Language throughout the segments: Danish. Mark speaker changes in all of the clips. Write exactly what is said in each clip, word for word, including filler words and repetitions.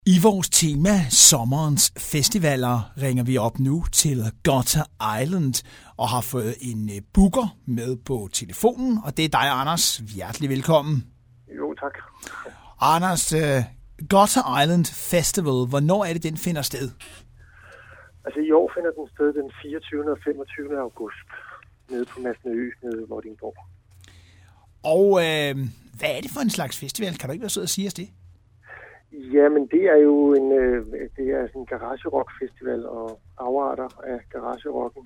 Speaker 1: I vores tema, sommerens festivaler, ringer vi op nu til Gutter Island og har fået en booker med på telefonen, og det er dig, Anders. Hjertelig velkommen.
Speaker 2: Jo, tak.
Speaker 1: Anders, uh, Gutter Island Festival, hvornår er det, den finder sted?
Speaker 2: Altså i år finder den sted den fireogtyvende og femogtyvende august, nede på Masnedø, nede i Vordingborg.
Speaker 1: Og uh, hvad er det for en slags festival? Kan du ikke være sød at sige os det?
Speaker 2: Jamen, det er jo en, øh, det er sådan en garage-rock-festival og afarter af garage-rocken.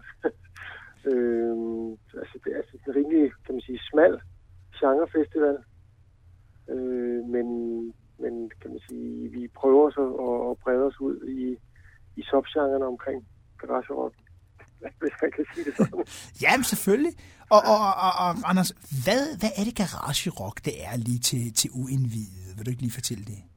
Speaker 2: øh, altså, det er altså en rimelig, kan man sige, smal genrefestival. Øh, men, men, kan man sige, vi prøver så at, at brede os ud i, i subgenrerne omkring garage-rocken. Hvis man kan sige det sådan.
Speaker 1: Jamen, selvfølgelig. Og, og, og, og Anders, hvad, hvad er det garage-rock, det er lige til, til uindvidede? Vil du ikke lige fortælle det?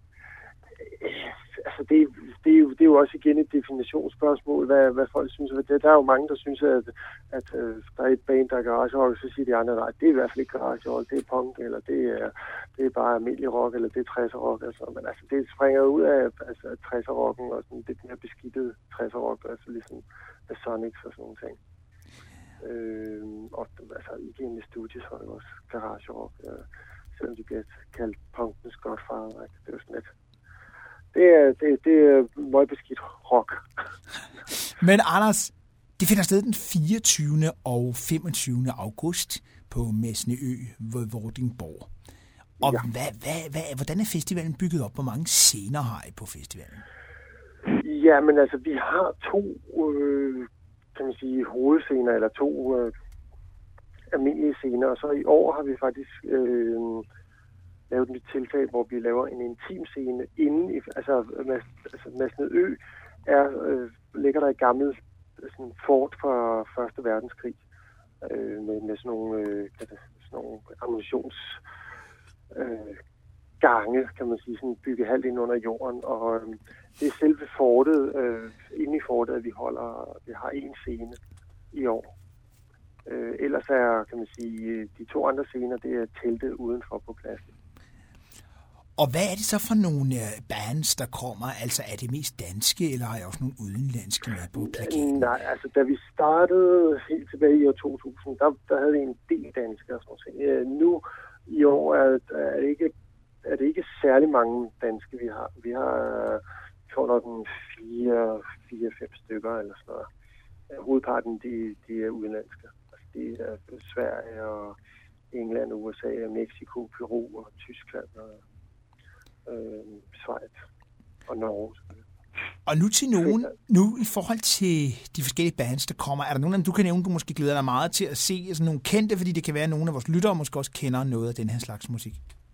Speaker 2: Altså det, det, er jo, det er jo også igen et definitionsspørgsmål, hvad, hvad folk synes. Der er jo mange, der synes, at, at uh, der er et band, der er garage-rock, så siger de andre, nej, det er i hvert fald ikke garage-rock, det er punk, eller det er, det er bare almindelig rock, eller det er tresser-rock. Altså. Men altså, det springer ud af altså, tresser-rocken og sådan lidt mere beskittede tresser-rock, altså ligesom The Sonics og sådan nogle ting. Øh, og altså, igen i studiet, så er det også garage-rock, øh, selvom de bliver kaldt punkens godfather, ikke? Det er jo sådan lidt. Det er, det, det er møgbeskidt rock.
Speaker 1: Men Anders, det finder sted den fireogtyvende og femogtyvende august på Masnedø ved Vordingborg. Og ja. hvad, hvad, hvad, hvordan er festivalen bygget op? Hvor mange scener har I på festivalen?
Speaker 2: Ja, men altså, vi har to, øh, kan man sige, hovedscener, eller to øh, almindelige scener. Og så i år har vi faktisk Øh, lavet et nyt tiltag, hvor vi laver en intim scene inde i, altså, altså Masnedø er, øh, ligger der et gammelt sådan fort fra første verdenskrig, øh, med, med sådan nogle, øh, sådan nogle ammunitions øh, gange, kan man sige, sådan bygget halvt ind under jorden, og øh, det er selve fortet, øh, inde i fortet, at vi holder, vi har en scene i år. Øh, ellers er, kan man sige, de to andre scener, det er teltet udenfor på pladsen.
Speaker 1: Og hvad er det så for nogle bands, der kommer? Altså, er det mest danske, eller har I også nogle udenlandske med på plakaten?
Speaker 2: Nej, altså, da vi startede helt tilbage i år to tusind, der, der havde vi en del danske og sådan noget. Nu i år er, er, det ikke, er det ikke særlig mange danske, vi har. Vi har, vi får nok en fire, fire, fem stykker eller sådan noget. Hovedparten, de, de er udenlandske. Altså, det er Sverige og England, U S A, Mexico, Peru og Tyskland og Øh, Schweiz og Norge.
Speaker 1: Og nu til nogen, nu i forhold til de forskellige bands, der kommer, er der nogen af dem, du kan nævne, du måske glæder dig meget til at se, altså nogle kendte, fordi det kan være, at nogle af vores lyttere måske også kender noget af den her slags musik?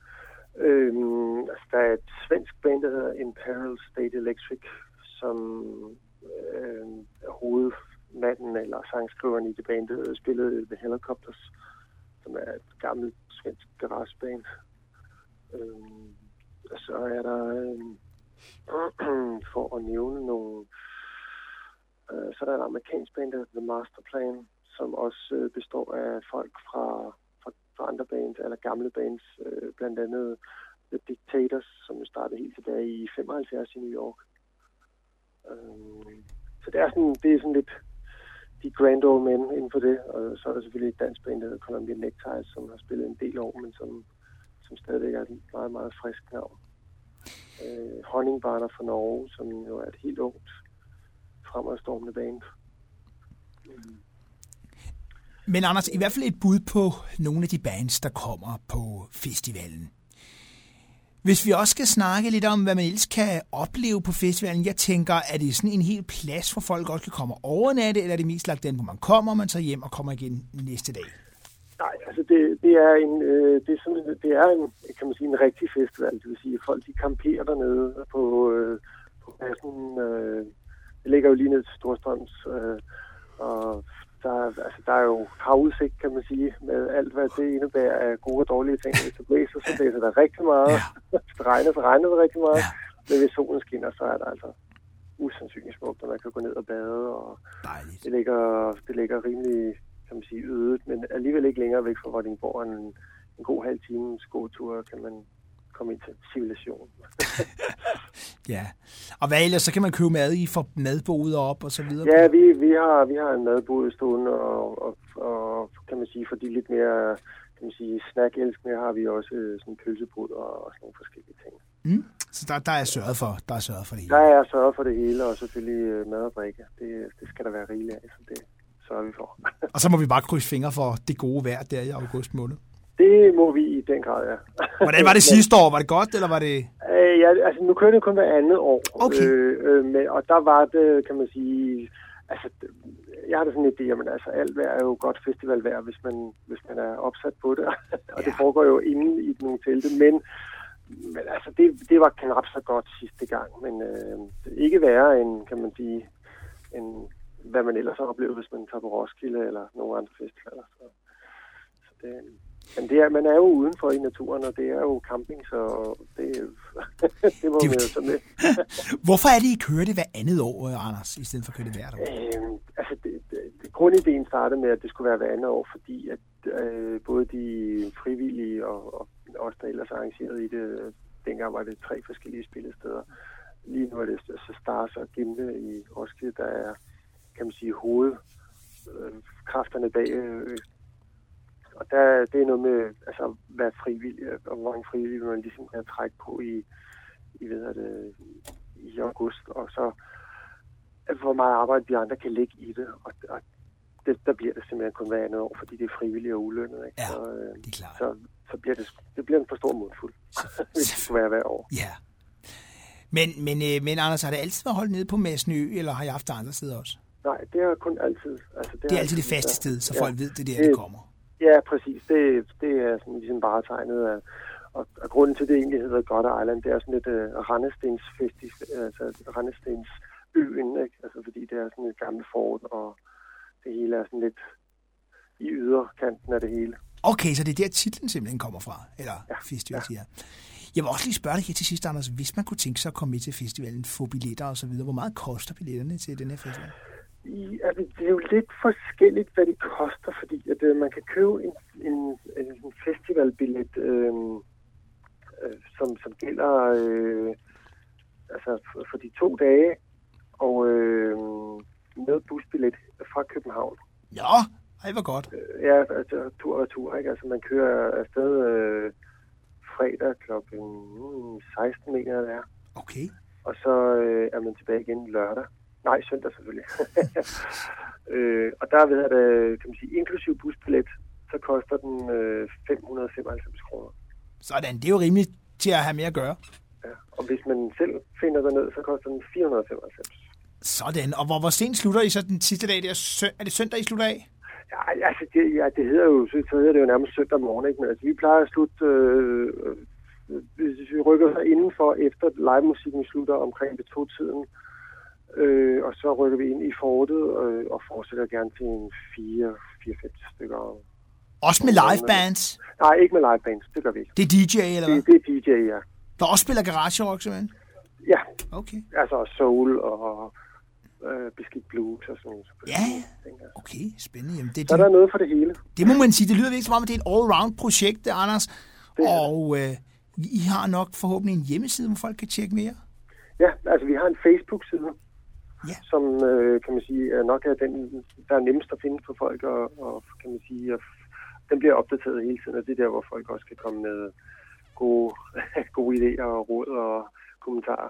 Speaker 2: Øhm, altså, der er et svensk band, der hedder Imperial State Electric, som øh, er hovedmanden eller sangskriveren i det band, der spillede The Helicopters, som er et gammelt svensk garageband. Øhm, Og så er der, øh, for at nævne nogle, øh, så er der en amerikansk band, der hedder The Master Plan, som også øh, består af folk fra, fra, fra andre bands, eller gamle bands, øh, blandt andet The Dictators, som startede helt tilbage i femoghalvfjerds i New York. Øh, så det er, sådan, det er sådan lidt de grand old men inden for det, og så er der selvfølgelig et dansk band, der hedder Columbia Neckties, som har spillet en del år, men som som stadigvæk er et meget, meget frisk navn. Øh, Honningbarner fra Norge, som jo er et helt ungt, fremadstormende band. Mm.
Speaker 1: Men Anders, i hvert fald et bud på nogle af de bands, der kommer på festivalen. Hvis vi også skal snakke lidt om, hvad man ellers kan opleve på festivalen, jeg tænker, er det sådan en hel plads, hvor folk også kan komme og overnatte, eller er det mest lagt den, hvor man kommer, og man tager hjem og kommer igen næste dag?
Speaker 2: Nej, altså det, det er en øh, det er sådan, det er en, kan man sige, en rigtig festival. Det vil sige, at folk de camperer dernede på øh, på pladsen. Øh, det ligger jo lige ned til Storstrøms, øh, og der, altså, der er jo havudsigt, kan man sige, med alt, hvad det indebærer af gode og dårlige ting. Hvis det blæser, så blæser der rigtig meget. Ja. Hvis det regner, så regner det rigtig meget. Ja. Men hvis solen skinner, så er der altså usandsynligt smukt, og man kan gå ned og bade. Og det ligger, det ligger rimelig, kan man sige, ødet, men alligevel ikke længere væk fra Vordingborg. En, en god halv times gåtur kan man, komme ind til civilisationen.
Speaker 1: Ja, og hvad ellers, så kan man købe mad i for madboder op og så videre?
Speaker 2: Ja, vi, vi, har, vi har en madbod stående, og, og, og kan man sige, for de lidt mere kan man sige, snack-elskende har vi også sådan pølsebod og, og sådan nogle forskellige ting.
Speaker 1: Mm. Så der, der er sørget for, der er sørget for det hele?
Speaker 2: Der er sørget for det hele, og selvfølgelig mad og drikke. Det, det skal der være rigeligt af, så det sørger vi for.
Speaker 1: Og så må vi bare krydse fingre for det gode vejr der i august måned?
Speaker 2: Det må vi i den grad, ja.
Speaker 1: Hvordan var det sidste år? Var det godt, eller var det...
Speaker 2: Øh, ja, altså nu kører det kun hver andet år.
Speaker 1: Okay.
Speaker 2: Øh, øh, med, og der var det, kan man sige... Altså, jeg har da sådan en idé, men altså alt vejr er jo godt festivalvejr, hvis man, hvis man er opsat på det. og ja. Det foregår jo inde i nogle telte, men... Men altså, det, det var knap så godt sidste gang, men øh, ikke værre end, kan man sige, end hvad man ellers har oplevet, hvis man tager på Roskilde eller nogle andre festivaler. Så, så det, men det er, man er jo udenfor i naturen, og det er jo camping, så det, det må man jo så med.
Speaker 1: Hvorfor er det, I kører det hver andet år, Anders, i stedet for at køre det hvert år?
Speaker 2: Øh, altså, det, det, det, grundideen startede med, at det skulle være hver andet år, fordi at øh, både de frivillige og, og også der ellers arrangeret i det, dengang var det tre forskellige spillesteder. Lige nu er det så Stars og Gimle i Roskilde, der er, kan man sige, hovedkræfterne bag. Øh, og der, det er noget med, altså, hvad frivillige, og hvor mange frivillige man ligesom kan trække på i, i, hvad det, i august, og så hvor meget arbejde vi andre kan lægge i det, og, og det, der bliver det simpelthen kun hver andet år, fordi det er frivillige og ulønnet. Ikke?
Speaker 1: Ja,
Speaker 2: så, øh,
Speaker 1: det er klart.
Speaker 2: Så, så bliver det, det bliver en for stor mundfuld, hvis det skulle være hver år.
Speaker 1: Ja. Men, men, øh, men Anders, har det altid været holdt nede på Masnø, eller har I haft andre steder også?
Speaker 2: Nej, det er kun altid. Altså, det,
Speaker 1: det er altid det faste sted, så folk ja, ved, det er der,
Speaker 2: det,
Speaker 1: det kommer.
Speaker 2: Ja, præcis. Det, det er sådan ligesom bare tegnet af, og, og grunden til det egentlig hedder Godder Island, det er sådan lidt uh, Randestens festival, altså Randestens øen, ikke? Altså fordi det er sådan et gammelt fort, og det hele er sådan lidt i yderkanten af det hele.
Speaker 1: Okay, så det er der titlen simpelthen kommer fra, eller ja, festival, ja. Siger. Jeg vil også lige spørge dig her til sidst, Anders, hvis man kunne tænke sig at komme med til festivalen, få billetter og så videre, hvor meget koster billetterne til den her festival?
Speaker 2: I, altså, det er jo lidt forskelligt, hvad det koster, fordi at, øh, man kan købe en, en, en festivalbillet, øh, øh, som, som gælder øh, altså for, for de to dage, og øh, med busbillet fra København.
Speaker 1: Ja, det var godt.
Speaker 2: Øh, ja, altså tur og tur, ikke? Altså man kører afsted øh, fredag klokken seksten, mener jeg, det er.
Speaker 1: Okay.
Speaker 2: Og så øh, er man tilbage igen lørdag. Nej, søndag selvfølgelig. øh, og der ved jeg det, kan man sige, inklusiv busbillet, så koster den øh, fem hundrede og femoghalvfems kroner.
Speaker 1: Sådan, det er jo rimeligt til at have mere at gøre.
Speaker 2: Ja, og hvis man selv finder derned, så koster den fire hundrede og femoghalvfems.
Speaker 1: Sådan, og hvor, hvor sent slutter I så den sidste dag? Det er, sø- er det søndag, I slutter af?
Speaker 2: Ja, altså det, ja, det hedder jo, så hedder det jo nærmest søndag morgen, ikke? Men altså, vi plejer at slutte, øh, hvis vi rykker så indenfor, efter live-musikken slutter omkring ved to-tiden, Øh, og så rykker vi ind i fortet øh, og fortsætter gerne til en fire til fem stykker.
Speaker 1: Også med live bands?
Speaker 2: Nej, ikke med live bands. Det gør vi ikke.
Speaker 1: Det er D J, eller hvad?
Speaker 2: Det, det er D J, ja.
Speaker 1: Der også spiller garage rock, simpelthen?
Speaker 2: Ja.
Speaker 1: Okay.
Speaker 2: Altså soul og øh, beskidt blues og sådan noget.
Speaker 1: Ja, okay. Spændende. Jamen, det,
Speaker 2: så der er noget for det hele.
Speaker 1: Det må man sige. Det lyder virkelig som om, at det er et all-round-projekt, det, Anders. Det og øh, I har nok forhåbentlig en hjemmeside, hvor folk kan tjekke mere?
Speaker 2: Ja, altså vi har en Facebook-side.
Speaker 1: Ja.
Speaker 2: Som, øh, kan man sige, er nok er den, der er nemmest at finde for folk, og, og kan man sige, og den bliver opdateret hele tiden, og det er der, hvor folk også kan komme med gode, gode idéer og råd og kommentarer.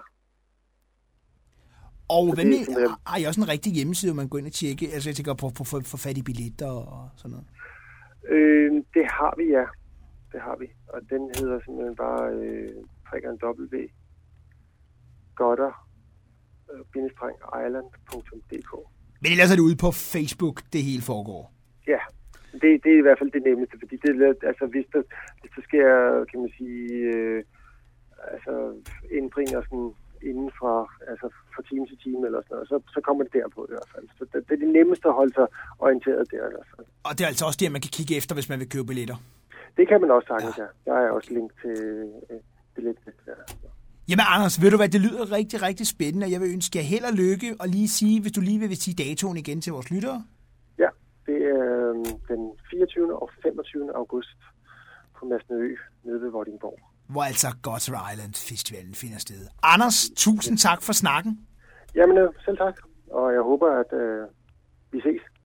Speaker 1: Og hvad med, har, har I også en rigtig hjemmeside, hvor man går ind og tjekke, altså jeg tænker på at få fat i billetter og sådan noget?
Speaker 2: Øh, det har vi, ja. Det har vi, og den hedder simpelthen bare øh, w Godder island punktum d k.
Speaker 1: Men ellers er det ude på Facebook, det hele foregår?
Speaker 2: Ja, det, det er i hvert fald det nemmeste, fordi det, altså, hvis, der, hvis der sker, kan man sige, øh, altså, ændringer sådan inden fra, altså fra time til time eller sådan noget, så, så kommer det der på i hvert fald. Så det, det er det nemmeste at holde sig orienteret der i hvert fald.
Speaker 1: Og det er altså også det, man kan kigge efter, hvis man vil købe billetter?
Speaker 2: Det kan man også sagtens, ja. ja. Der er også link til øh, billettet der.
Speaker 1: Jamen Anders, ved du hvad, det lyder rigtig, rigtig spændende, og jeg vil ønske jer held og lykke, og lige sige, hvis du lige vil sige datoen igen til vores lyttere.
Speaker 2: Ja, det er den fireogtyvende og femogtyvende august på Masnø nede ved Vordingborg.
Speaker 1: hvor altså Gutter Island Festivalen finder sted. Anders, tusind tak for snakken.
Speaker 2: Jamen, selv tak. Og jeg håber, at øh, vi ses.